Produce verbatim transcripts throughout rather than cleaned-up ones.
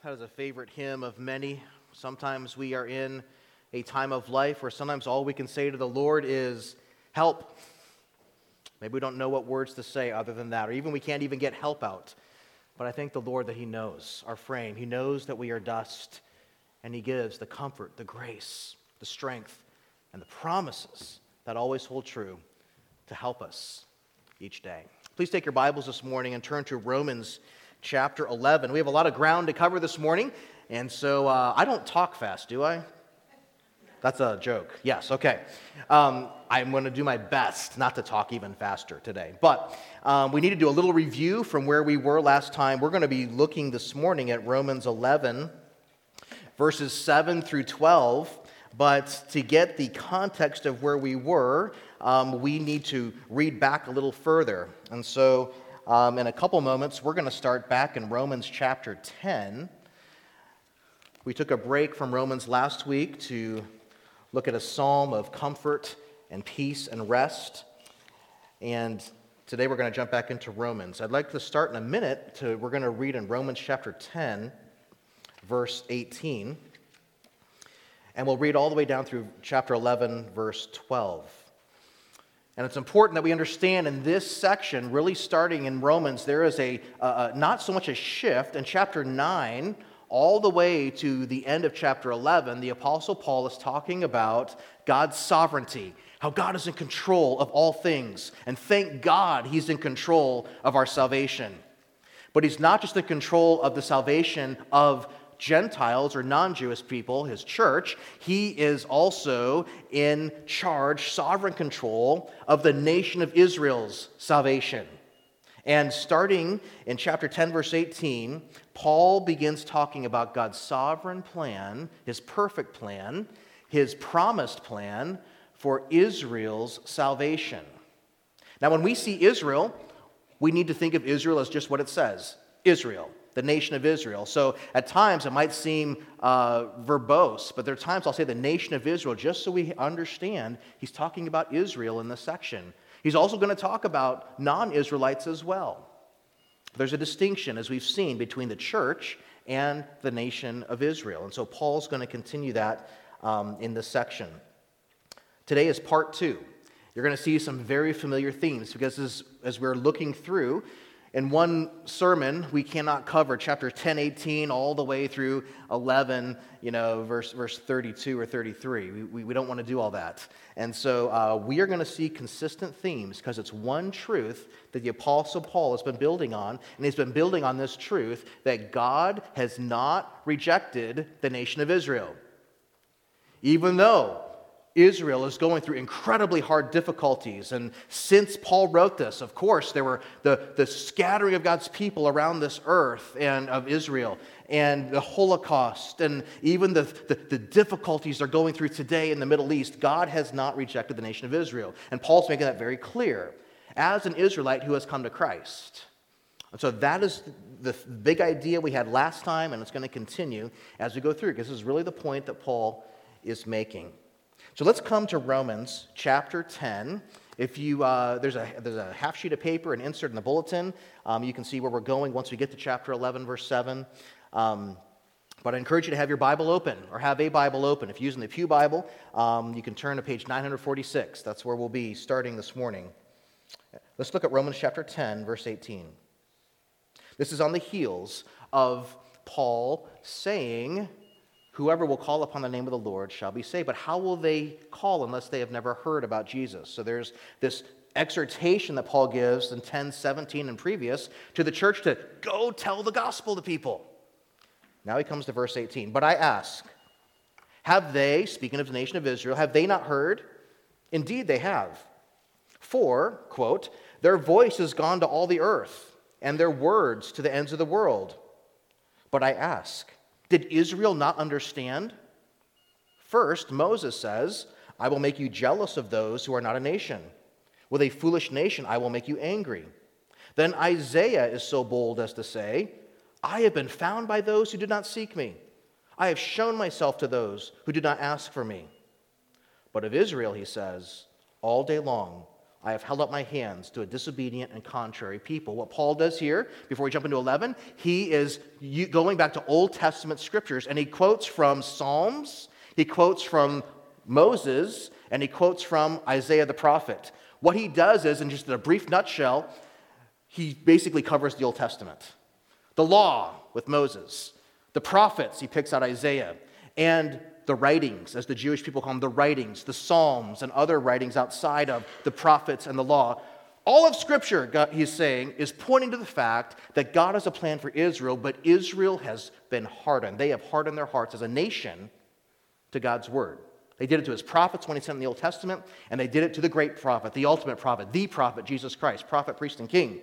That is a favorite hymn of many. Sometimes we are in a time of life where sometimes all we can say to the Lord is, help. Maybe we don't know what words to say other than that, or even we can't even get help out. But I thank the Lord that He knows our frame. He knows that we are dust, and He gives the comfort, the grace, the strength, and the promises that always hold true to help us each day. Please take your Bibles this morning and turn to Romans chapter eleven. We have a lot of ground to cover this morning, and so uh, I don't talk fast, do I? That's a joke. Yes, okay. Um, I'm going to do my best not to talk even faster today. But um, we need to do a little review from where we were last time. We're going to be looking this morning at Romans eleven, verses seven through twelve. But to get the context of where we were, um, we need to read back a little further. And so um, in a couple moments, we're going to start back in Romans chapter ten. We took a break from Romans last week to look at a psalm of comfort and peace and rest. And today we're going to jump back into Romans. I'd like to start in a minute. To, we're going to read in Romans chapter ten, verse eighteen. And we'll read all the way down through chapter eleven, verse twelve. And it's important that we understand in this section, really starting in Romans, there is a uh, not so much a shift. In chapter nine, all the way to the end of chapter eleven, the Apostle Paul is talking about God's sovereignty, how God is in control of all things. And thank God He's in control of our salvation. But He's not just in control of the salvation of Gentiles or non-Jewish people, His church. He is also in charge, sovereign control of the nation of Israel's salvation. And starting in chapter ten, verse eighteen, Paul begins talking about God's sovereign plan, His perfect plan, His promised plan for Israel's salvation. Now, when we see Israel, we need to think of Israel as just what it says, Israel, the nation of Israel. So at times it might seem uh, verbose, but there are times I'll say the nation of Israel, just so we understand he's talking about Israel in this section. He's also going to talk about non-Israelites as well. There's a distinction, as we've seen, between the church and the nation of Israel. And so Paul's going to continue that um, in this section. Today is part two. You're going to see some very familiar themes because as, as we're looking through, in one sermon, we cannot cover chapter ten, eighteen, all the way through eleven, you know, verse verse thirty-two or thirty-three. We, we, we don't want to do all that. And so uh, we are going to see consistent themes because it's one truth that the Apostle Paul has been building on, and he's been building on this truth that God has not rejected the nation of Israel. Even though Israel is going through incredibly hard difficulties. And since Paul wrote this, of course, there were the, the scattering of God's people around this earth and of Israel, and the Holocaust, and even the, the, the difficulties they're going through today in the Middle East. God has not rejected the nation of Israel. And Paul's making that very clear as an Israelite who has come to Christ. And so that is the big idea we had last time, and it's going to continue as we go through, because this is really the point that Paul is making. So let's come to Romans chapter ten. If you uh, there's a there's a half sheet of paper and insert in the bulletin. Um, you can see where we're going once we get to chapter eleven, verse seven. Um, but I encourage you to have your Bible open or have a Bible open. If you're using the Pew Bible, um, you can turn to page nine forty-six. That's where we'll be starting this morning. Let's look at Romans chapter ten, verse eighteen. This is on the heels of Paul saying, whoever will call upon the name of the Lord shall be saved. But how will they call unless they have never heard about Jesus? So there's this exhortation that Paul gives in ten, seventeen and previous to the church to go tell the gospel to people. Now he comes to verse eighteen. But I ask, have they, speaking of the nation of Israel, have they not heard? Indeed they have. For, quote, their voice has gone to all the earth, and their words to the ends of the world. But I ask, did Israel not understand? First, Moses says, I will make you jealous of those who are not a nation. With a foolish nation, I will make you angry. Then Isaiah is so bold as to say, I have been found by those who did not seek me. I have shown myself to those who did not ask for me. But of Israel, he says, all day long I have held up my hands to a disobedient and contrary people. What Paul does here, before we jump into eleven, he is going back to Old Testament scriptures, and he quotes from Psalms, he quotes from Moses, and he quotes from Isaiah the prophet. What he does is, in just a brief nutshell, he basically covers the Old Testament. The law with Moses, the prophets, he picks out Isaiah, and the writings, as the Jewish people call them, the writings, the Psalms and other writings outside of the prophets and the law. All of Scripture, God, he's saying, is pointing to the fact that God has a plan for Israel, but Israel has been hardened. They have hardened their hearts as a nation to God's word. They did it to his prophets when he sent in the Old Testament, and they did it to the great prophet, the ultimate prophet, the prophet, Jesus Christ, prophet, priest, and king.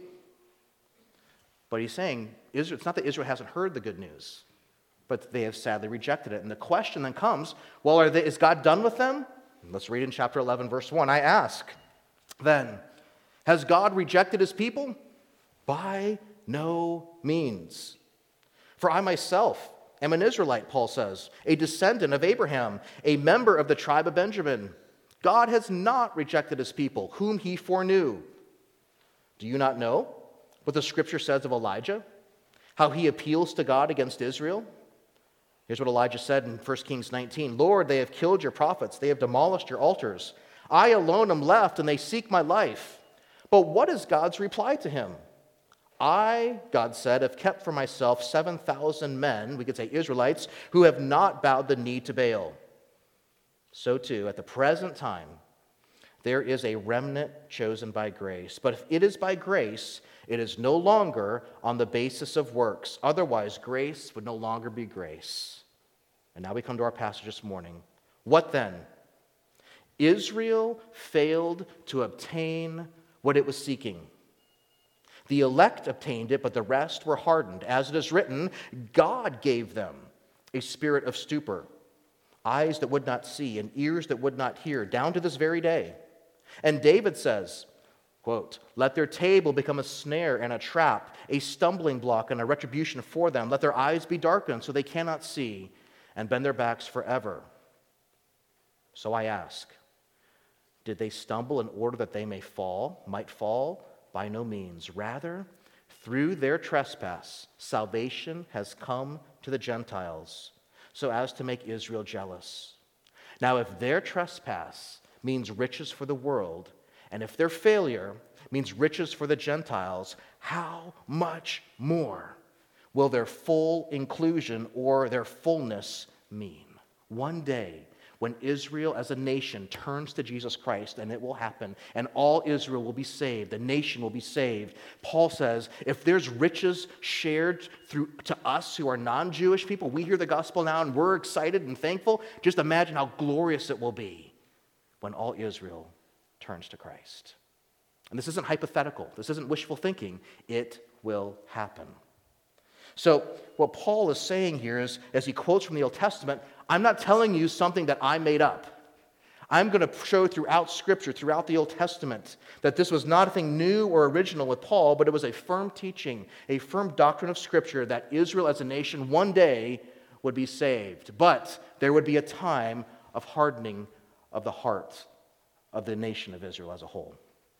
But he's saying, Israel, it's not that Israel hasn't heard the good news, but they have sadly rejected it. And the question then comes, well, are they, is God done with them? Let's read in chapter eleven, verse one. I ask, then, has God rejected his people? By no means. For I myself am an Israelite, Paul says, a descendant of Abraham, a member of the tribe of Benjamin. God has not rejected his people, whom he foreknew. Do you not know what the scripture says of Elijah? How he appeals to God against Israel? Here's what Elijah said in First Kings nineteen. Lord, they have killed your prophets. They have demolished your altars. I alone am left, and they seek my life. But what is God's reply to him? I, God said, have kept for myself seven thousand men, we could say Israelites, who have not bowed the knee to Baal. So too, at the present time, there is a remnant chosen by grace. But if it is by grace, it is no longer on the basis of works. Otherwise, grace would no longer be grace. And now we come to our passage this morning. What then? Israel failed to obtain what it was seeking. The elect obtained it, but the rest were hardened. As it is written, God gave them a spirit of stupor, eyes that would not see and ears that would not hear, down to this very day. And David says, quote, let their table become a snare and a trap, a stumbling block and a retribution for them. Let their eyes be darkened so they cannot see, and bend their backs forever. So I ask, did they stumble in order that they may fall, might fall? By no means. Rather, through their trespass, salvation has come to the Gentiles, so as to make Israel jealous. Now, if their trespass means riches for the world, and if their failure means riches for the Gentiles, how much more will their full inclusion or their fullness mean? One day, when Israel as a nation turns to Jesus Christ, and it will happen, and all Israel will be saved, the nation will be saved. Paul says, if there's riches shared through to us who are non-Jewish people, we hear the gospel now and we're excited and thankful, just imagine how glorious it will be when all Israel turns to Christ. And this isn't hypothetical. This isn't wishful thinking. It will happen. So what Paul is saying here is, as he quotes from the Old Testament, I'm not telling you something that I made up. I'm going to show throughout Scripture, throughout the Old Testament, that this was not a thing new or original with Paul, but it was a firm teaching, a firm doctrine of Scripture that Israel as a nation one day would be saved. But there would be a time of hardening of the heart of the nation of Israel as a whole.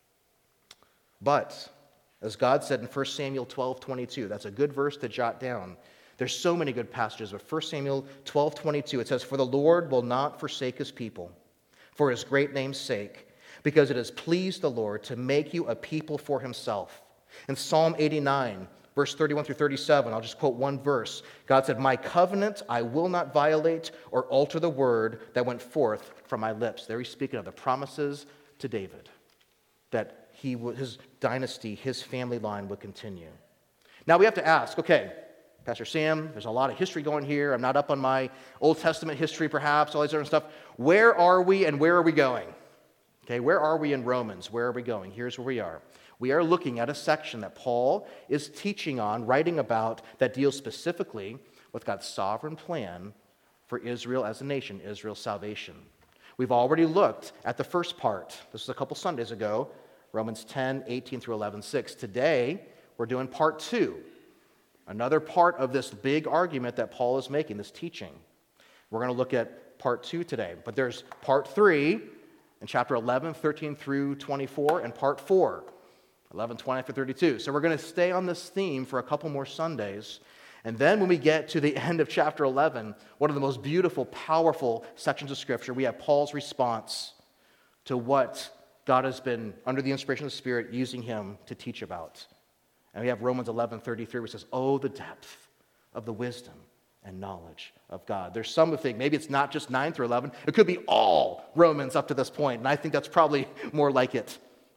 But as God said in First Samuel twelve twenty-two, that's a good verse to jot down. There's so many good passages, but First Samuel twelve twenty-two, it says, for the Lord will not forsake his people for his great name's sake, because it has pleased the Lord to make you a people for himself. In Psalm eighty-nine, verse thirty-one through thirty-seven, I'll just quote one verse. God said, my covenant I will not violate or alter the word that went forth from my lips. There he's speaking of the promises to David, that he would, his dynasty, his family line would continue. Now we have to ask, okay, Pastor Sam, there's a lot of history going here. I'm not up on my Old Testament history, perhaps, all this other stuff. Where are we and where are we going? Okay, where are we in Romans? Where are we going? Here's where we are. We are looking at a section that Paul is teaching on, writing about, that deals specifically with God's sovereign plan for Israel as a nation, Israel's salvation. We've already looked at the first part. This was a couple Sundays ago, Romans ten, eighteen through eleven, six. Today, we're doing part two. Another part of this big argument that Paul is making, this teaching. We're going to look at part two today. But there's part three, in chapter eleven, thirteen through twenty-four, and part four, eleven, twenty through thirty-two. So we're going to stay on this theme for a couple more Sundays. And then when we get to the end of chapter eleven, one of the most beautiful, powerful sections of Scripture, we have Paul's response to what God has been, under the inspiration of the Spirit, using him to teach about. And we have Romans eleven thirty-three, which says, oh, the depth of the wisdom and knowledge of God. There's some who think maybe it's not just nine through eleven. It could be all Romans up to this point, and I think that's probably more like it.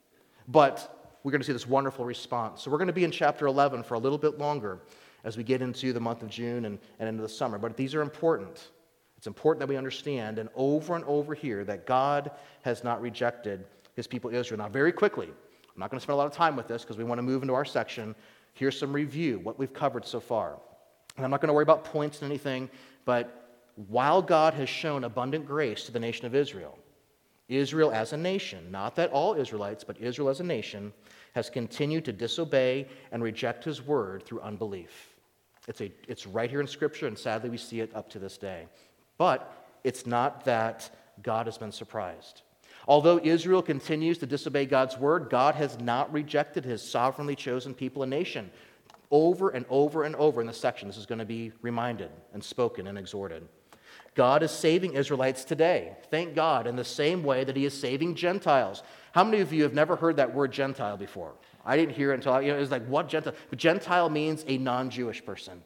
But we're going to see this wonderful response. So we're going to be in chapter eleven for a little bit longer as we get into the month of June and, and into the summer. But these are important. It's important that we understand, and over and over here, that God has not rejected his people Israel. Now, very quickly, I'm not going to spend a lot of time with this because we want to move into our section. Here's some review, what we've covered so far. And I'm not going to worry about points and anything, but while God has shown abundant grace to the nation of Israel, Israel as a nation, not that all Israelites, but Israel as a nation, has continued to disobey and reject his word through unbelief. It's, a, it's right here in Scripture, and sadly we see it up to this day. But it's not that God has been surprised. Although Israel continues to disobey God's word, God has not rejected his sovereignly chosen people and nation. Over and over and over in this section, this is going to be reminded and spoken and exhorted. God is saving Israelites today, thank God, in the same way that he is saving Gentiles. How many of you have never heard that word Gentile before? I didn't hear it until, I, you know, it was like, what Gentile? But Gentile means a non-Jewish person.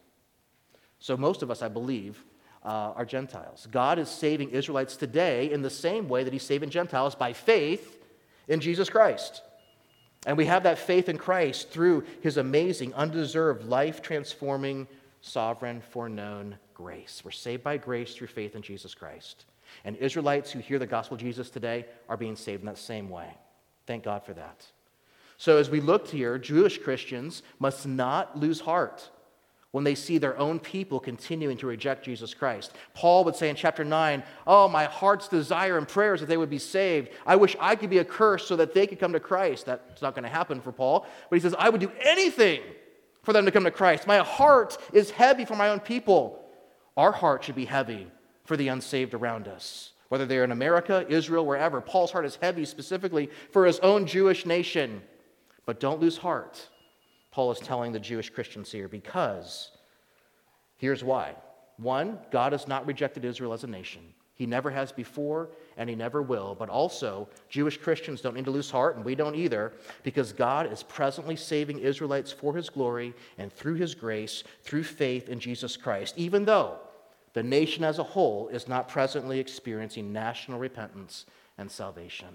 So most of us, I believe, uh, are Gentiles. God is saving Israelites today in the same way that he's saving Gentiles, by faith in Jesus Christ. And we have that faith in Christ through his amazing, undeserved, life-transforming, sovereign, foreknown grace. We're saved by grace through faith in Jesus Christ. And Israelites who hear the gospel of Jesus today are being saved in that same way. Thank God for that. So as we looked here, Jewish Christians must not lose heart when they see their own people continuing to reject Jesus Christ. Paul would say in chapter nine, oh, my heart's desire and prayer is that they would be saved. I wish I could be accursed so that they could come to Christ. That's not going to happen for Paul. But he says, I would do anything for them to come to Christ. My heart is heavy for my own people. Our heart should be heavy for the unsaved around us. Whether they're in America, Israel, wherever. Paul's heart is heavy specifically for his own Jewish nation. But don't lose heart, Paul is telling the Jewish Christians here, because here's why. One, God has not rejected Israel as a nation. He never has before, and he never will. But also, Jewish Christians don't need to lose heart, and we don't either, because God is presently saving Israelites for his glory and through his grace, through faith in Jesus Christ, even though the nation as a whole is not presently experiencing national repentance and salvation.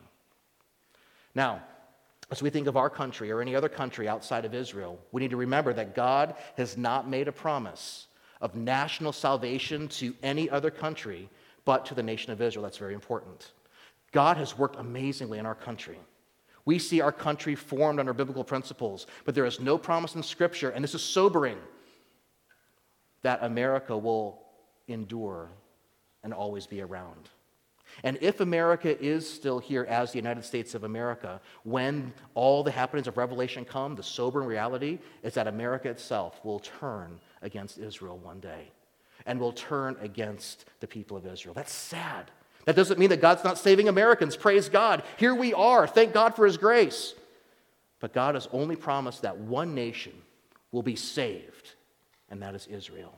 Now, as we think of our country or any other country outside of Israel, we need to remember that God has not made a promise of national salvation to any other country but to the nation of Israel. That's very important. God has worked amazingly in our country. We see our country formed under biblical principles, but there is no promise in Scripture, and this is sobering, that America will endure and always be around. And if America is still here as the United States of America, when all the happenings of Revelation come, the sobering reality is that America itself will turn against Israel one day and will turn against the people of Israel. That's sad. That doesn't mean that God's not saving Americans. Praise God. Here we are. Thank God for his grace. But God has only promised that one nation will be saved, and that is Israel.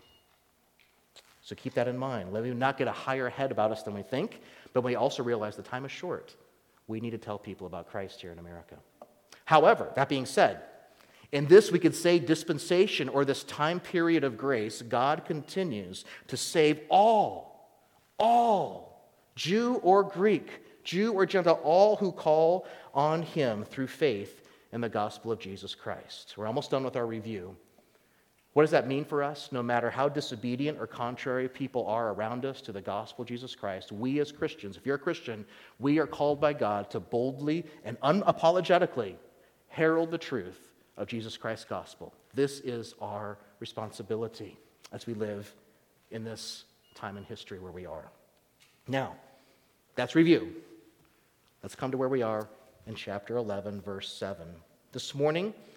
So keep that in mind. Let me not get a higher head about us than we think, but we also realize the time is short. We need to tell people about Christ here in America. However, that being said, in this we could say dispensation, or this time period of grace, God continues to save all, all, Jew or Greek, Jew or Gentile, all who call on him through faith in the gospel of Jesus Christ. We're almost done with our review. What does that mean for us? No matter how disobedient or contrary people are around us to the gospel of Jesus Christ, we as Christians, if you're a Christian, we are called by God to boldly and unapologetically herald the truth of Jesus Christ's gospel. This is our responsibility as we live in this time in history where we are. Now, that's review. Let's come to where we are in chapter eleven, verse seven. This morning,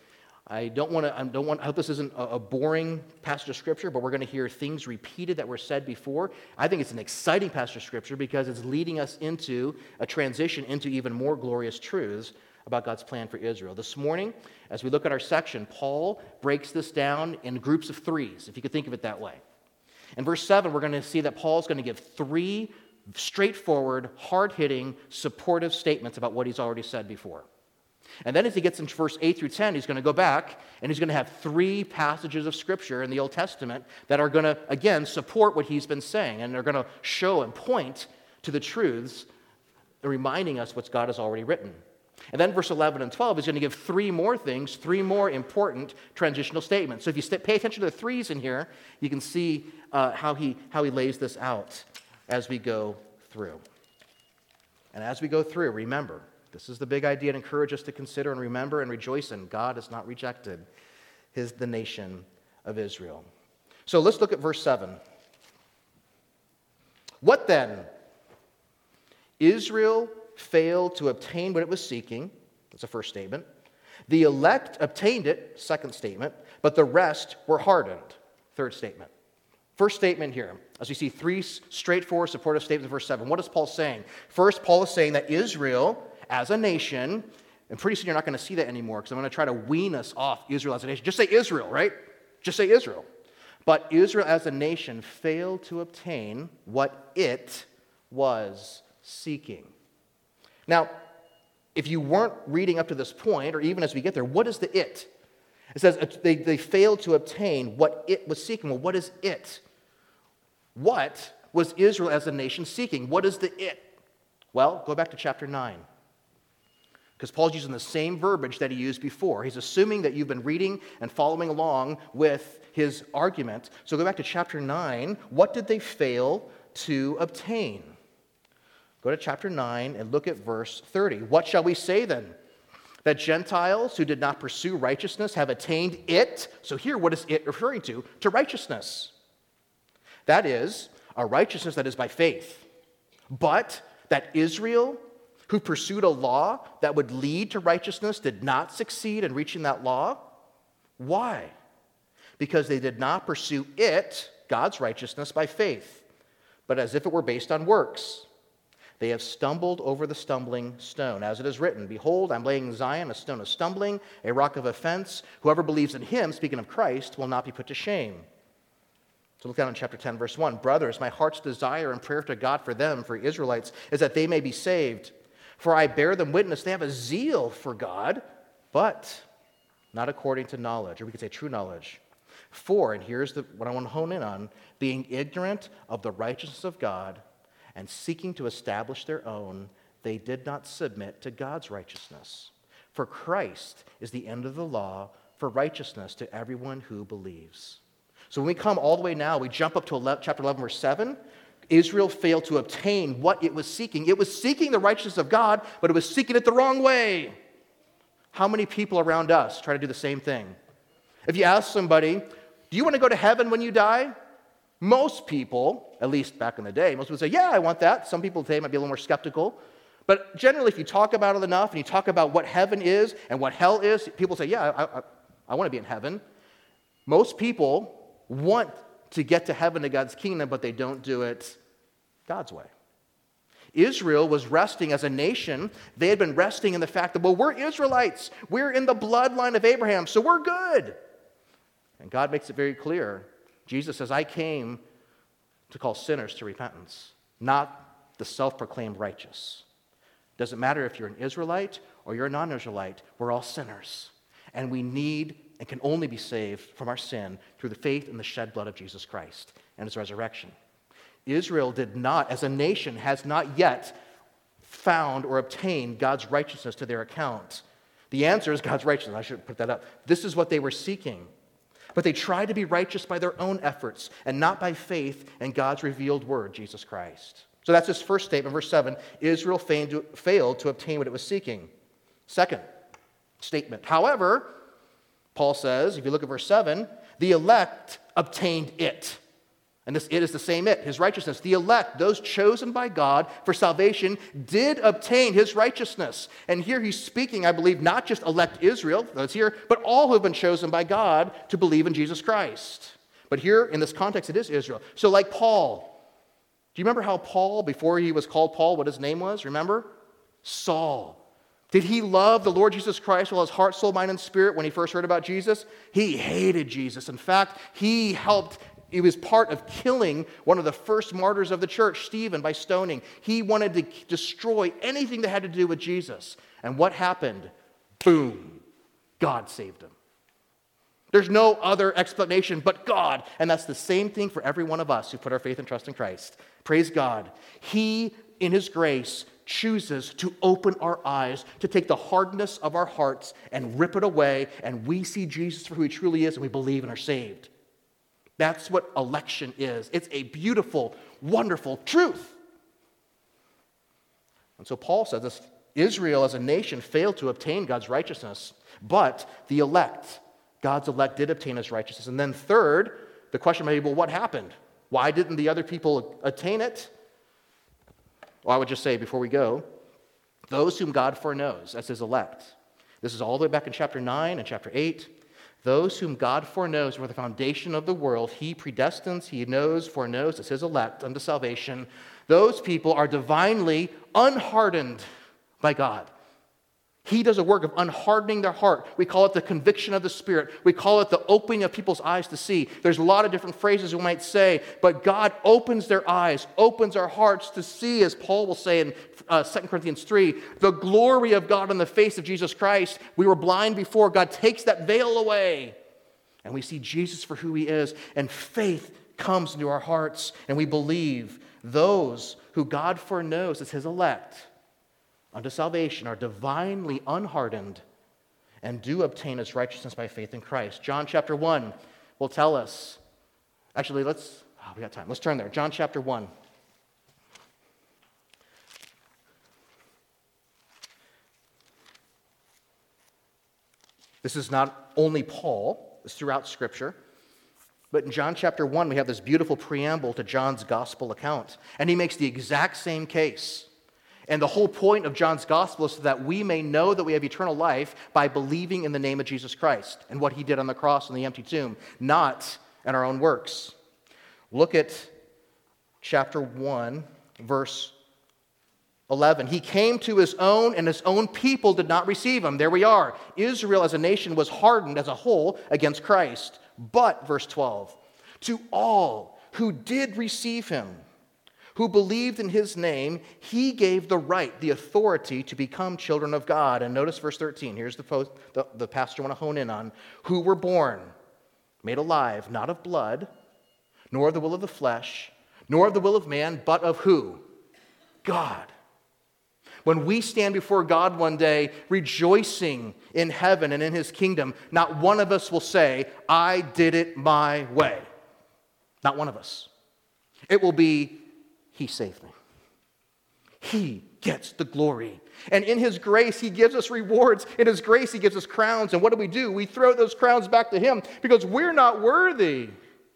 I don't want to, I don't want, I hope this isn't a, a boring passage of Scripture, but we're going to hear things repeated that were said before. I think it's an exciting passage of Scripture because it's leading us into a transition into even more glorious truths about God's plan for Israel. This morning, as we look at our section, Paul breaks this down in groups of threes, if you could think of it that way. In verse seven, we're going to see that Paul's going to give three straightforward, hard-hitting, supportive statements about what he's already said before. And then as he gets into verse eight through ten, he's going to go back and he's going to have three passages of Scripture in the Old Testament that are going to, again, support what he's been saying. And they're going to show and point to the truths, reminding us what God has already written. And then verse eleven and twelve is going to give three more things, three more important transitional statements. So if you st- pay attention to the threes in here, you can see uh, how he how he lays this out as we go through. And as we go through, remember, this is the big idea to encourage us to consider and remember and rejoice in. God has not rejected his, the nation of Israel. So let's look at verse seven. What then? Israel failed to obtain what it was seeking. That's the first statement. The elect obtained it, second statement, but the rest were hardened, third statement. First statement here, as we see three straightforward supportive statements in verse seven. What is Paul saying? First, Paul is saying that Israel, as a nation, and pretty soon you're not going to see that anymore because I'm going to try to wean us off Israel as a nation. Just say Israel, right? Just say Israel. But Israel as a nation failed to obtain what it was seeking. Now, if you weren't reading up to this point, or even as we get there, what is the it? It says they, they failed to obtain what it was seeking. Well, what is it? What was Israel as a nation seeking? What is the it? Well, go back to chapter nine. Because Paul's using the same verbiage that he used before. He's assuming that you've been reading and following along with his argument. So go back to chapter nine. What did they fail to obtain? Go to chapter nine and look at verse thirty. What shall we say then? That Gentiles who did not pursue righteousness have attained it. So here, what is it referring to? To righteousness. That is, a righteousness that is by faith. But that Israel, who pursued a law that would lead to righteousness, did not succeed in reaching that law. Why? Because they did not pursue it, God's righteousness, by faith, but as if it were based on works. They have stumbled over the stumbling stone. As it is written, behold, I'm laying in Zion a stone of stumbling, a rock of offense. Whoever believes in him, speaking of Christ, will not be put to shame. So look down in chapter ten, verse one. Brothers, my heart's desire and prayer to God for them, for Israelites, is that they may be saved. For I bear them witness, they have a zeal for God, but not according to knowledge, or we could say true knowledge. For, and here's the, what I want to hone in on, being ignorant of the righteousness of God and seeking to establish their own, they did not submit to God's righteousness. For Christ is the end of the law for righteousness to everyone who believes. So when we come all the way now, we jump up to eleven, chapter eleven, verse seven. Israel failed to obtain what it was seeking. It was seeking the righteousness of God, but it was seeking it the wrong way. How many people around us try to do the same thing? If you ask somebody, do you want to go to heaven when you die? Most people, at least back in the day, most people say, yeah, I want that. Some people today might be a little more skeptical. But generally, if you talk about it enough and you talk about what heaven is and what hell is, people say, yeah, I, I, I want to be in heaven. Most people want to get to heaven, to God's kingdom, but they don't do it God's way. Israel was resting as a nation. They had been resting in the fact that, well, we're Israelites. We're in the bloodline of Abraham, so we're good. And God makes it very clear. Jesus says, I came to call sinners to repentance, not the self-proclaimed righteous. Doesn't matter if you're an Israelite or you're a non-Israelite, we're all sinners. And we need and can only be saved from our sin through the faith in the shed blood of Jesus Christ and his resurrection. Israel did not, as a nation, has not yet found or obtained God's righteousness to their account. The answer is God's righteousness. I should put that up. This is what they were seeking. But they tried to be righteous by their own efforts and not by faith in God's revealed word, Jesus Christ. So that's his first statement, verse seven. Israel failed to obtain what it was seeking. Second statement. However, Paul says, if you look at verse seven, the elect obtained it. And this it is the same it, his righteousness. The elect, those chosen by God for salvation, did obtain his righteousness. And here he's speaking, I believe, not just elect Israel, those here, but all who have been chosen by God to believe in Jesus Christ. But here, in this context, it is Israel. So like Paul, do you remember how Paul, before he was called Paul, what his name was? Remember? Saul. Did he love the Lord Jesus Christ with his heart, soul, mind, and spirit when he first heard about Jesus? He hated Jesus. In fact, he helped, he was part of killing one of the first martyrs of the church, Stephen, by stoning. He wanted to destroy anything that had to do with Jesus. And what happened? Boom. God saved him. There's no other explanation but God. And that's the same thing for every one of us who put our faith and trust in Christ. Praise God. He, in his grace, chooses to open our eyes, to take the hardness of our hearts and rip it away, and we see Jesus for who he truly is, and we believe and are saved. That's what election is. It's a beautiful, wonderful truth. And so Paul says this, Israel as a nation failed to obtain God's righteousness, but the elect, God's elect did obtain his righteousness. And then third, the question may be, well, what happened? Why didn't the other people attain it? Well, I would just say before we go, those whom God foreknows as his elect. This is all the way back in chapter nine and chapter eight. Those whom God foreknows for the foundation of the world, he predestines, he knows, foreknows as his elect unto salvation. Those people are divinely unhardened by God. He does a work of unhardening their heart. We call it the conviction of the Spirit. We call it the opening of people's eyes to see. There's a lot of different phrases we might say, but God opens their eyes, opens our hearts to see, as Paul will say in uh, Second Corinthians three, the glory of God in the face of Jesus Christ. We were blind before. God takes that veil away, and we see Jesus for who he is, and faith comes into our hearts, and we believe. Those who God foreknows as his elect unto salvation are divinely unhardened and do obtain his righteousness by faith in Christ. John chapter one will tell us. Actually, let's, oh, we got time. Let's turn there. John chapter one. This is not only Paul, it's throughout Scripture. But in John chapter one, we have this beautiful preamble to John's gospel account. And he makes the exact same case. And the whole point of John's gospel is so that we may know that we have eternal life by believing in the name of Jesus Christ and what he did on the cross and the empty tomb, not in our own works. Look at chapter one, verse eleven. He came to his own, and his own people did not receive him. There we are. Israel as a nation was hardened as a whole against Christ. But, verse twelve, to all who did receive him, who believed in his name, he gave the right, the authority to become children of God. And notice verse thirteen. Here's the, post, the, the passage I want to hone in on. Who were born, made alive, not of blood, nor of the will of the flesh, nor of the will of man, but of who? God. When we stand before God one day, rejoicing in heaven and in his kingdom, not one of us will say, I did it my way. Not one of us. It will be, he saved me. He gets the glory. And in his grace, he gives us rewards. In his grace, he gives us crowns. And what do we do? We throw those crowns back to him because we're not worthy.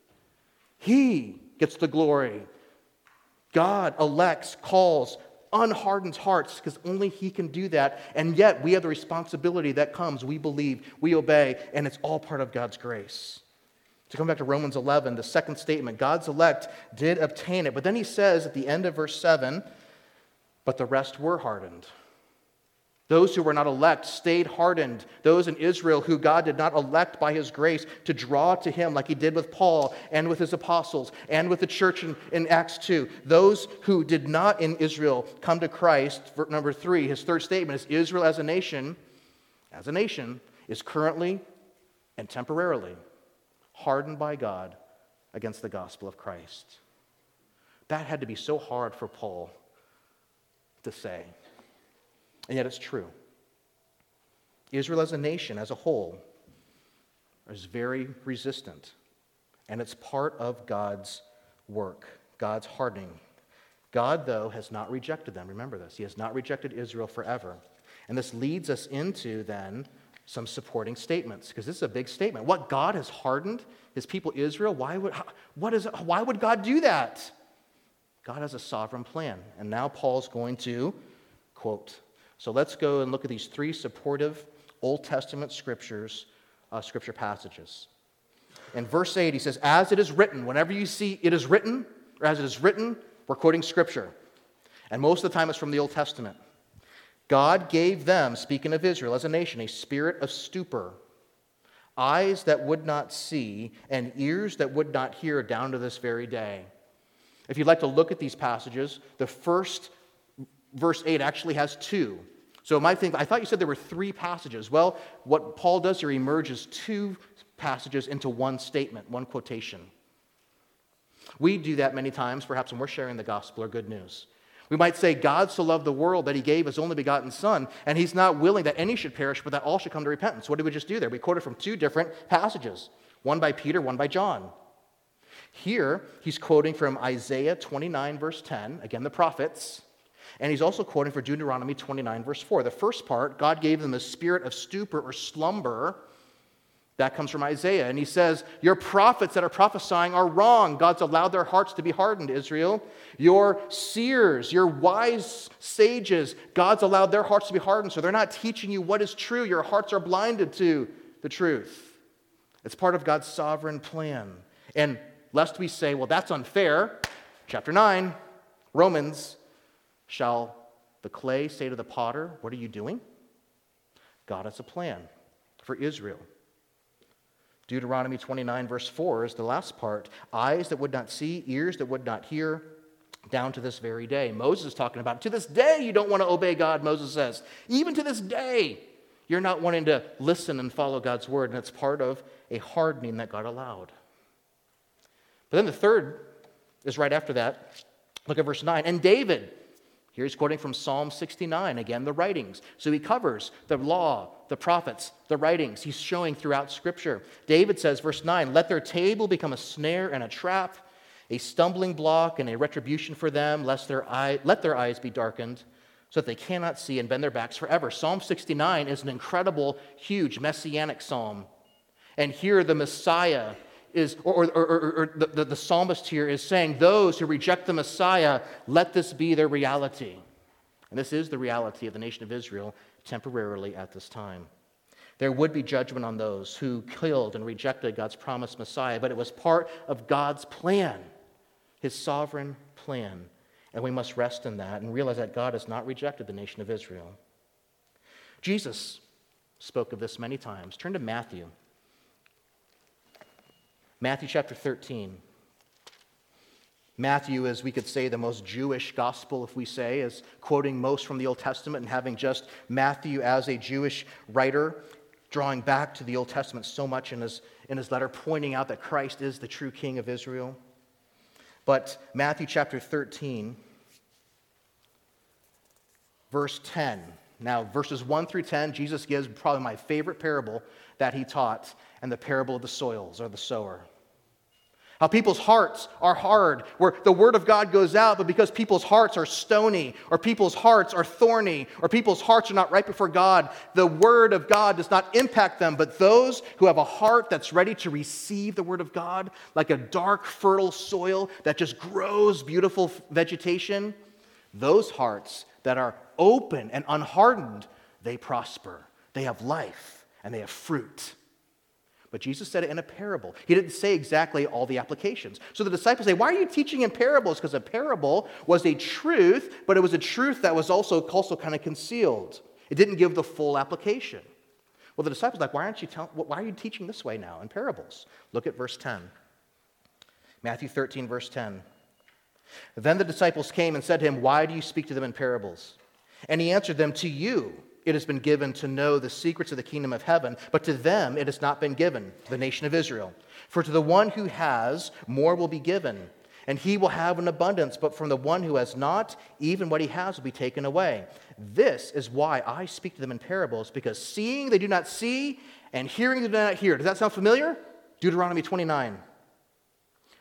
He gets the glory. God elects, calls, unhardened hearts because only he can do that. And yet, we have the responsibility that comes. We believe, we obey, and it's all part of God's grace. To come back to Romans eleven, the second statement, God's elect did obtain it. But then he says at the end of verse seven, but the rest were hardened. Those who were not elect stayed hardened. Those in Israel who God did not elect by his grace to draw to him like he did with Paul and with his apostles and with the church in, in Acts two. Those who did not in Israel come to Christ, for number three, his third statement is Israel as a nation, as a nation, is currently and temporarily hardened by God against the gospel of Christ. That had to be so hard for Paul to say. And yet it's true. Israel as a nation, as a whole, is very resistant. And it's part of God's work, God's hardening. God, though, has not rejected them. Remember this. He has not rejected Israel forever. And this leads us into, then, some supporting statements, because this is a big statement. What, God has hardened his people Israel? Why would, what is, why would God do that? God has a sovereign plan. And now Paul's going to quote. So let's go and look at these three supportive Old Testament scriptures, uh, scripture passages. In verse eight, he says, as it is written, whenever you see it is written, or as it is written, we're quoting scripture. And most of the time it's from the Old Testament. God gave them, speaking of Israel as a nation, a spirit of stupor, eyes that would not see, and ears that would not hear down to this very day. If you'd like to look at these passages, the first, verse eight, actually has two. So you might think, I thought you said there were three passages. Well, what Paul does here, he merges two passages into one statement, one quotation. We do that many times, perhaps when we're sharing the gospel or good news. We might say, God so loved the world that he gave his only begotten Son, and he's not willing that any should perish, but that all should come to repentance. What did we just do there? We quoted from two different passages, one by Peter, one by John. Here, he's quoting from Isaiah twenty-nine, verse ten, again, the prophets, and he's also quoting from Deuteronomy twenty-nine, verse four. The first part, God gave them a spirit of stupor or slumber. That comes from Isaiah. And he says, your prophets that are prophesying are wrong. God's allowed their hearts to be hardened, Israel. Your seers, your wise sages, God's allowed their hearts to be hardened. So they're not teaching you what is true. Your hearts are blinded to the truth. It's part of God's sovereign plan. And lest we say, well, that's unfair. Chapter nine, Romans, shall the clay say to the potter, what are you doing? God has a plan for Israel. Deuteronomy twenty-nine, verse four is the last part. Eyes that would not see, ears that would not hear, down to this very day. Moses is talking about, to this day you don't want to obey God, Moses says. Even to this day, you're not wanting to listen and follow God's word, and it's part of a hardening that God allowed. But then the third is right after that. Look at verse nine. And David, here he's quoting from Psalm sixty-nine, again, the writings. So he covers the law, the prophets, the writings. He's showing throughout Scripture. David says, verse nine, let their table become a snare and a trap, a stumbling block and a retribution for them, lest their eye, let their eyes be darkened, so that they cannot see and bend their backs forever. Psalm sixty-nine is an incredible, huge, messianic psalm. And here the Messiah is, or, or, or, or the, the, the psalmist here is saying, those who reject the Messiah, let this be their reality. And this is the reality of the nation of Israel temporarily at this time. There would be judgment on those who killed and rejected God's promised Messiah, but it was part of God's plan, his sovereign plan. And we must rest in that and realize that God has not rejected the nation of Israel. Jesus spoke of this many times. Turn to Matthew. Matthew chapter thirteen. Matthew is, we could say, the most Jewish gospel, if we say, is quoting most from the Old Testament and having just Matthew as a Jewish writer, drawing back to the Old Testament so much in his, in his letter, pointing out that Christ is the true King of Israel. But Matthew chapter thirteen, verse ten. Now, verses one through ten, Jesus gives probably my favorite parable that he taught, and the parable of the soils, or the sower. How people's hearts are hard, where the word of God goes out, but because people's hearts are stony, or people's hearts are thorny, or people's hearts are not right before God, the word of God does not impact them. But those who have a heart that's ready to receive the word of God, like a dark, fertile soil that just grows beautiful vegetation, those hearts that are open and unhardened, they prosper. They have life, and they have fruit. But Jesus said it in a parable. He didn't say exactly all the applications. So the disciples say, why are you teaching in parables? Because a parable was a truth, but it was a truth that was also, also kind of concealed. It didn't give the full application. Well, the disciples are like, why aren't you tell, why are you teaching this way now in parables? Look at verse ten. Matthew thirteen, verse ten. Then the disciples came and said to him, why do you speak to them in parables? And he answered them, to you it has been given to know the secrets of the kingdom of heaven, but to them it has not been given, the nation of Israel. For to the one who has, more will be given, and he will have an abundance, but from the one who has not, even what he has will be taken away. This is why I speak to them in parables, because seeing they do not see, and hearing they do not hear. Does that sound familiar? Deuteronomy twenty-nine.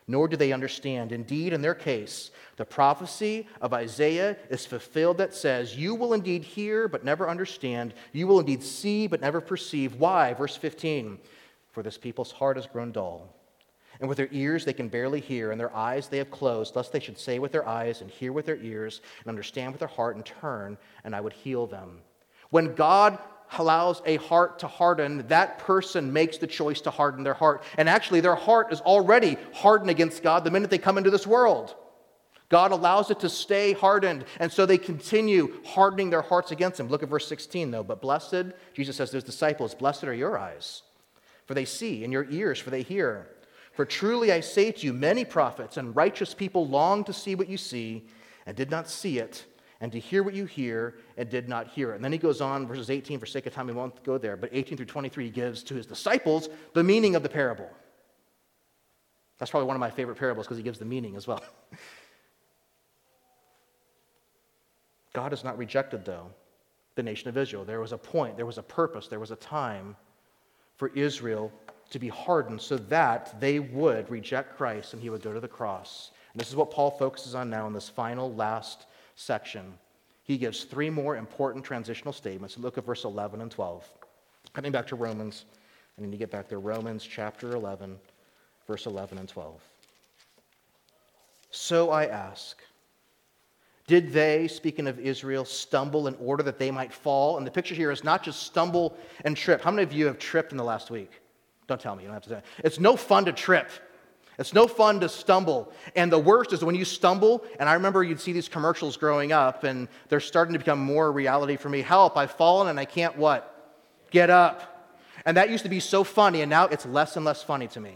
nor do they understand. Indeed, in their case, the prophecy of Isaiah is fulfilled that says, you will indeed hear, but never understand. You will indeed see, but never perceive. Why? Verse fifteen, for this people's heart has grown dull. And with their ears they can barely hear, and their eyes they have closed, lest they should say with their eyes and hear with their ears and understand with their heart and turn, and I would heal them. When God allows a heart to harden, that person makes the choice to harden their heart. And actually, their heart is already hardened against God the minute they come into this world. God allows it to stay hardened, and so they continue hardening their hearts against Him. Look at verse sixteen, though. But blessed, Jesus says to His disciples, blessed are your eyes, for they see, and your ears, for they hear. For truly I say to you, many prophets and righteous people longed to see what you see and did not see it, and to hear what you hear and did not hear it. And then he goes on, verses eighteen, for sake of time, we won't go there, but eighteen through twenty-three, he gives to his disciples the meaning of the parable. That's probably one of my favorite parables because he gives the meaning as well. God has not rejected, though, the nation of Israel. There was a point, there was a purpose, there was a time for Israel to be hardened so that they would reject Christ and he would go to the cross. And this is what Paul focuses on now in this final, last section. He gives three more important transitional statements. Look at verse eleven and twelve. Coming back to Romans, I need to get back there. Romans chapter eleven, verse eleven and twelve. So I ask, did they, speaking of Israel, stumble in order that they might fall? And the picture here is not just stumble and trip. How many of you have tripped in the last week? Don't tell me, you don't have to say it. It's no fun to trip. It's no fun to stumble. And the worst is when you stumble, and I remember you'd see these commercials growing up, and they're starting to become more a reality for me. Help, I've fallen and I can't what? Get up. And that used to be so funny, and now it's less and less funny to me.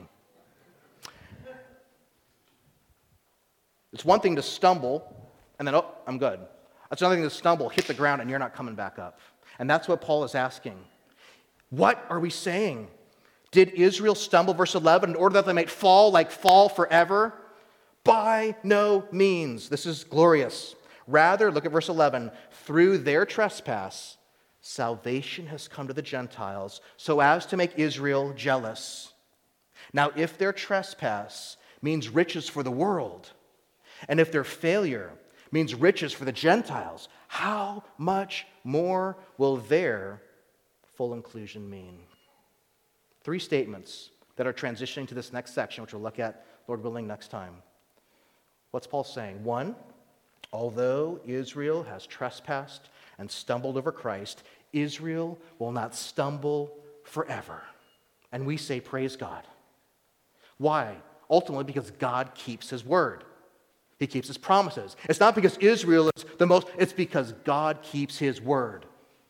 It's one thing to stumble, and then, oh, I'm good. It's another thing to stumble, hit the ground, and you're not coming back up. And that's what Paul is asking. What are we saying? Did Israel stumble, verse eleven, in order that they might fall, like fall forever? By no means. This is glorious. Rather, look at verse eleven. Through their trespass, salvation has come to the Gentiles, so as to make Israel jealous. Now, if their trespass means riches for the world, and if their failure means riches for the Gentiles, how much more will their full inclusion mean? Three statements that are transitioning to this next section, which we'll look at, Lord willing, next time. What's Paul saying? One, although Israel has trespassed and stumbled over Christ, Israel will not stumble forever. And we say, praise God. Why? Ultimately, because God keeps His word. He keeps His promises. It's not because Israel is the most, it's because God keeps His word.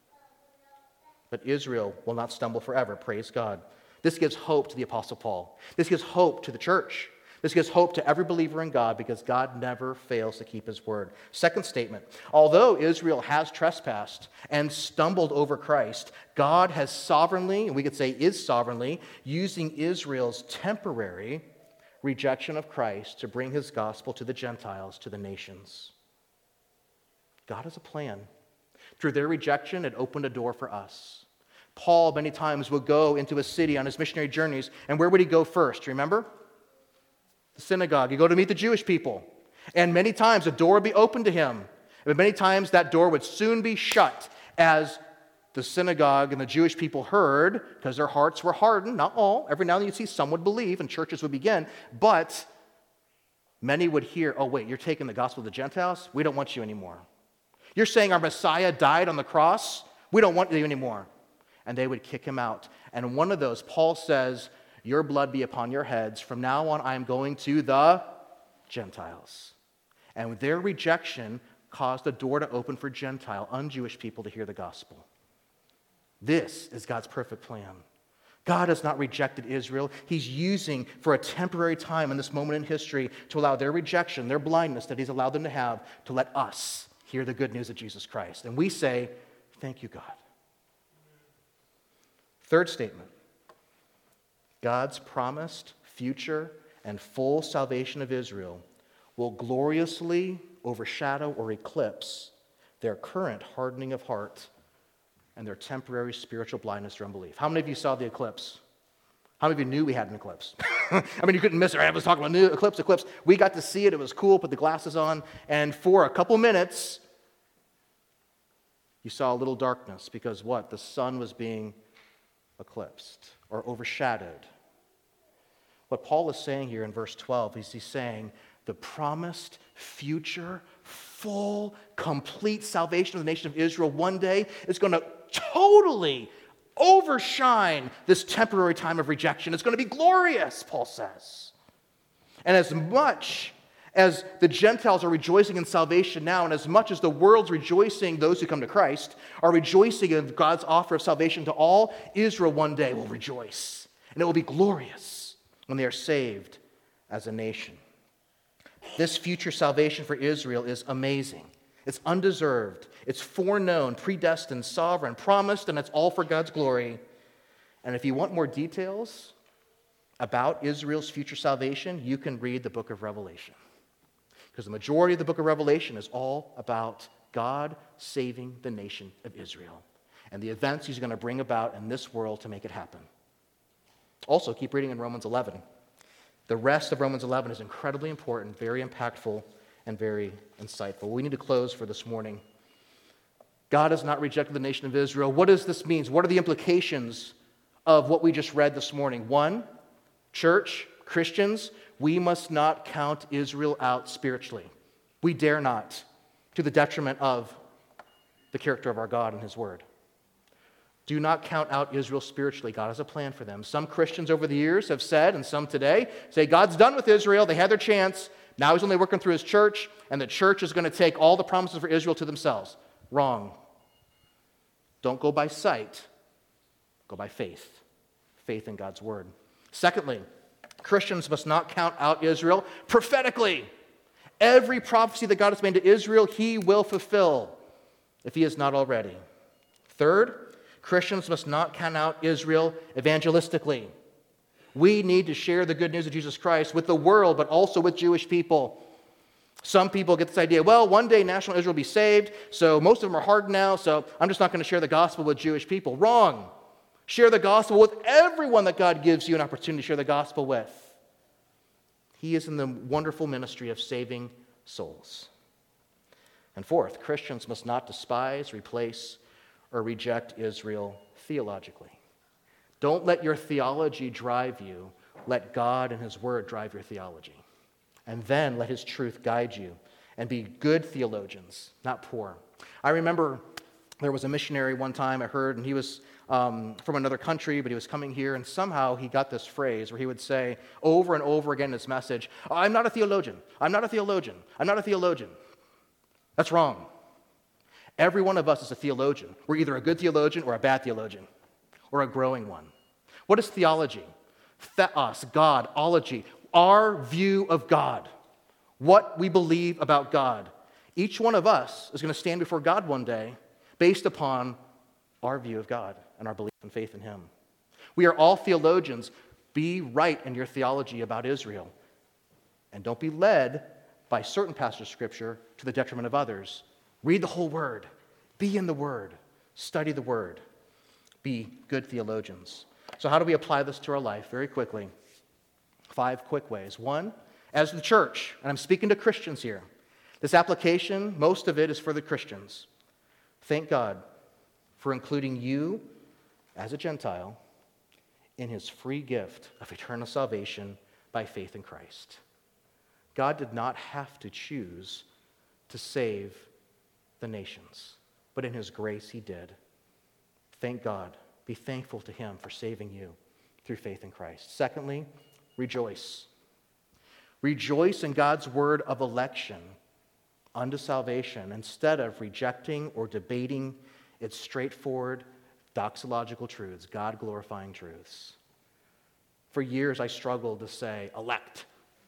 But Israel will not stumble forever, praise God. This gives hope to the Apostle Paul. This gives hope to the church. This gives hope to every believer in God because God never fails to keep His word. Second statement, although Israel has trespassed and stumbled over Christ, God has sovereignly, and we could say is sovereignly, using Israel's temporary rejection of Christ to bring His gospel to the Gentiles, to the nations. God has a plan. Through their rejection, it opened a door for us. Paul many times would go into a city on his missionary journeys, and where would he go first? Remember? The synagogue. He'd go to meet the Jewish people. And many times a door would be opened to him. But many times that door would soon be shut as the synagogue and the Jewish people heard, because their hearts were hardened, not all. Every now and then you'd see some would believe and churches would begin. But many would hear, oh wait, you're taking the gospel to the Gentiles? We don't want you anymore. You're saying our Messiah died on the cross? We don't want you anymore. And they would kick him out. And one of those, Paul says, your blood be upon your heads. From now on, I am going to the Gentiles. And their rejection caused a door to open for Gentile, un-Jewish people to hear the gospel. This is God's perfect plan. God has not rejected Israel. He's using for a temporary time in this moment in history to allow their rejection, their blindness that He's allowed them to have, to let us hear the good news of Jesus Christ. And we say, thank you, God. Third statement, God's promised future and full salvation of Israel will gloriously overshadow or eclipse their current hardening of heart and their temporary spiritual blindness or unbelief. How many of you saw the eclipse? How many of you knew we had an eclipse? I mean, you couldn't miss it. Right? I was talking about new eclipse, eclipse. We got to see it. It was cool. Put the glasses on. And for a couple minutes, you saw a little darkness because what? The sun was being eclipsed or overshadowed. What Paul is saying here in verse twelve is he's saying the promised future, full, complete salvation of the nation of Israel one day is going to totally overshine this temporary time of rejection. It's going to be glorious, Paul says. And as much as the Gentiles are rejoicing in salvation now, and as much as the world's rejoicing, those who come to Christ are rejoicing in God's offer of salvation to all, Israel one day will rejoice. And it will be glorious when they are saved as a nation. This future salvation for Israel is amazing. It's undeserved. It's foreknown, predestined, sovereign, promised, and it's all for God's glory. And if you want more details about Israel's future salvation, you can read the book of Revelation. Because the majority of the book of Revelation is all about God saving the nation of Israel and the events he's going to bring about in this world to make it happen. Also, keep reading in Romans eleven. The rest of Romans eleven is incredibly important, very impactful, and very insightful. We need to close for this morning. God has not rejected the nation of Israel. What does this mean? What are the implications of what we just read this morning? One, church, Christians, we must not count Israel out spiritually. We dare not, to the detriment of the character of our God and his word. Do not count out Israel spiritually. God has a plan for them. Some Christians over the years have said, and some today, say God's done with Israel. They had their chance. Now he's only working through his church, and the church is going to take all the promises for Israel to themselves. Wrong. Don't go by sight. Go by faith. Faith in God's word. Secondly, Christians must not count out Israel prophetically. Every prophecy that God has made to Israel, he will fulfill if he has not already. Third, Christians must not count out Israel evangelistically. We need to share the good news of Jesus Christ with the world, but also with Jewish people. Some people get this idea, well, one day national Israel will be saved, so most of them are hardened now, so I'm just not going to share the gospel with Jewish people. Wrong. Share the gospel with everyone that God gives you an opportunity to share the gospel with. He is in the wonderful ministry of saving souls. And fourth, Christians must not despise, replace, or reject Israel theologically. Don't let your theology drive you. Let God and his word drive your theology. And then let his truth guide you. And be good theologians, not poor. I remember there was a missionary one time I heard, and he was um, from another country, but he was coming here, and somehow he got this phrase where he would say over and over again in his message, I'm not a theologian. I'm not a theologian. I'm not a theologian. That's wrong. Every one of us is a theologian. We're either a good theologian or a bad theologian, or a growing one. What is theology? Theos, God, ology, our view of God, what we believe about God. Each one of us is going to stand before God one day based upon our view of God and our belief and faith in him. We are all theologians. Be right in your theology about Israel. And don't be led by certain passages of Scripture to the detriment of others. Read the whole Word. Be in the Word. Study the Word. Be good theologians. So how do we apply this to our life? Very quickly. Five quick ways. One, as the church, and I'm speaking to Christians here, this application, most of it is for the Christians. Thank God for including you as a Gentile in his free gift of eternal salvation by faith in Christ. God did not have to choose to save the nations, but in his grace he did. Thank God. Be thankful to him for saving you through faith in Christ. Secondly, rejoice. Rejoice in God's word of election unto salvation instead of rejecting or debating its straightforward doxological truths, God-glorifying truths. For years I struggled to say elect.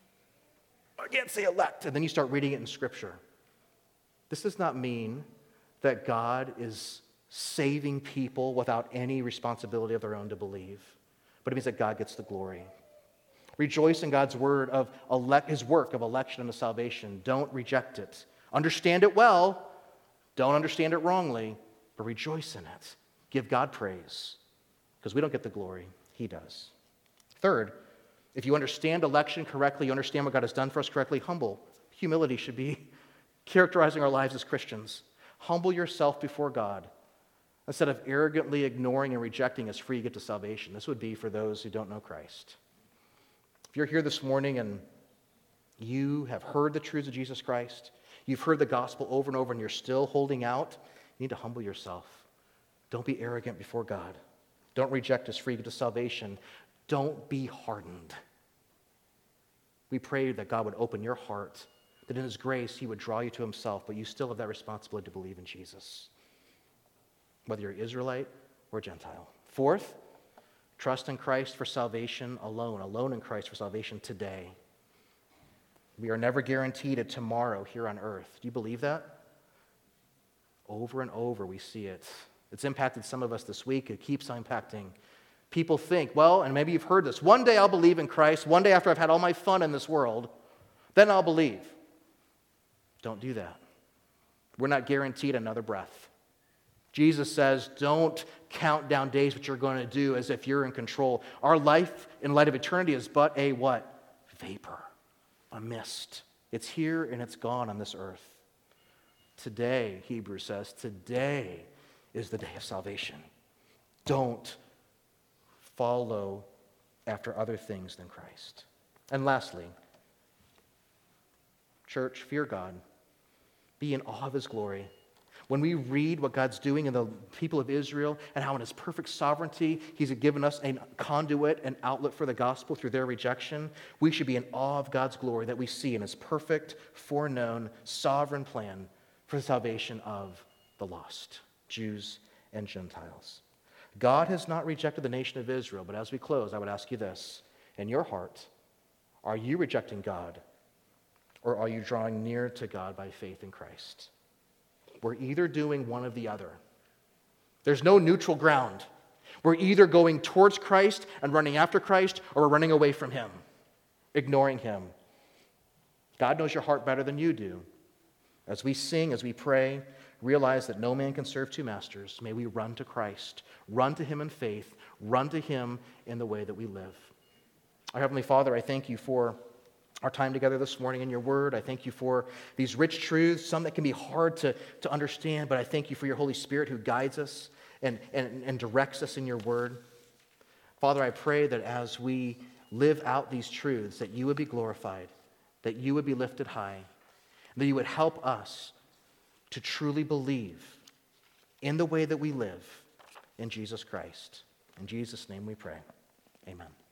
I can't say elect. And then you start reading it in Scripture. This does not mean that God is saving people without any responsibility of their own to believe, but it means that God gets the glory. Rejoice in God's word of elect, his work of election and of salvation. Don't reject it. Understand it well. Don't understand it wrongly, but rejoice in it. Give God praise, because we don't get the glory. He does. Third, If you understand election correctly, you understand what God has done for us correctly, humble. Humility should be characterizing our lives as Christians. Humble yourself before God instead of arrogantly ignoring and rejecting as free to get to salvation. This would be for those who don't know Christ. If you're here this morning and you have heard the truths of Jesus Christ, you've heard the gospel over and over, and you're still holding out, you need to humble yourself. Don't be arrogant before God. Don't reject as free to get to salvation. Don't be hardened. We pray that God would open your heart, that in His grace He would draw you to Himself, but you still have that responsibility to believe in Jesus, whether you're Israelite or Gentile. Fourth, trust in Christ for salvation alone, alone in Christ for salvation today. We are never guaranteed a tomorrow here on earth. Do you believe that? Over and over we see it. It's impacted some of us this week. It keeps impacting. People think, well, and maybe you've heard this, one day I'll believe in Christ. One day after I've had all my fun in this world, then I'll believe. Don't do that. We're not guaranteed another breath. Jesus says, don't count down days what you're going to do as if you're in control. Our life in light of eternity is but a what? Vapor, a mist. It's here and it's gone on this earth. Today, Hebrews says, today is the day of salvation. Don't follow after other things than Christ. And lastly, church, fear God. Be in awe of His glory. When we read what God's doing in the people of Israel and how in His perfect sovereignty He's given us a conduit, an outlet for the gospel through their rejection, we should be in awe of God's glory that we see in His perfect, foreknown, sovereign plan for the salvation of the lost, Jews and Gentiles. God has not rejected the nation of Israel, but as we close, I would ask you this. In your heart, are you rejecting God, or are you drawing near to God by faith in Christ? We're either doing one of the other. There's no neutral ground. We're either going towards Christ and running after Christ, or we're running away from Him, ignoring Him. God knows your heart better than you do. As we sing, as we pray, realize that no man can serve two masters. May we run to Christ, run to Him in faith, run to Him in the way that we live. Our Heavenly Father, I thank You for our time together this morning in Your Word. I thank You for these rich truths, some that can be hard to, to understand, but I thank You for Your Holy Spirit who guides us and, and, and directs us in Your Word. Father, I pray that as we live out these truths, that You would be glorified, that You would be lifted high, that You would help us to truly believe in the way that we live in Jesus Christ. In Jesus' name we pray. Amen.